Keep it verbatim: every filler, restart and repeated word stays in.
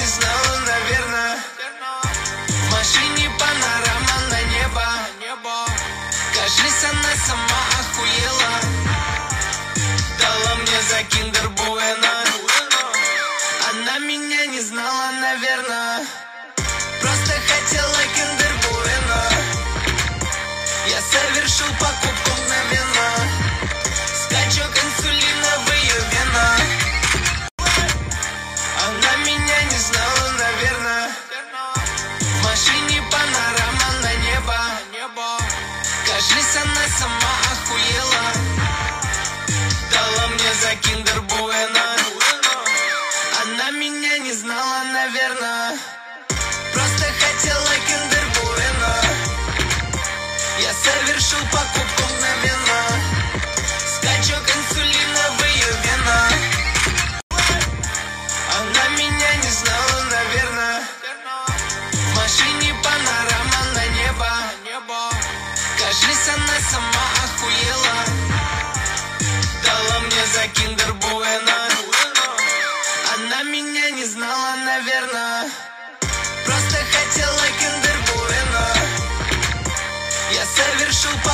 не знала, наверное. В машине панорама на небо. Кажись, она сама охуела. Дала мне за киндер Буэна. Она меня не знала, наверное. Просто хотела киндер Буэна. Я совершил покупку мгновенно. Скачок инсулина в ее венах. Она меня не знала, наверное. В машине панорама на небо. Кажись, она сама охуела. Дала мне за киндер Буэна. Она меня не знала, наверное. Просто хотела киндер Буэна. Я совершил покупку мгновенно. Скачок инсулина в ее венах. Она меня не знала, наверное. В машине панорама на небо. Кажись, она сама охуела. Дала мне за киндер Буэна. Она меня не знала, наверное. Просто хотела киндер Буэна. Я совершил покупку.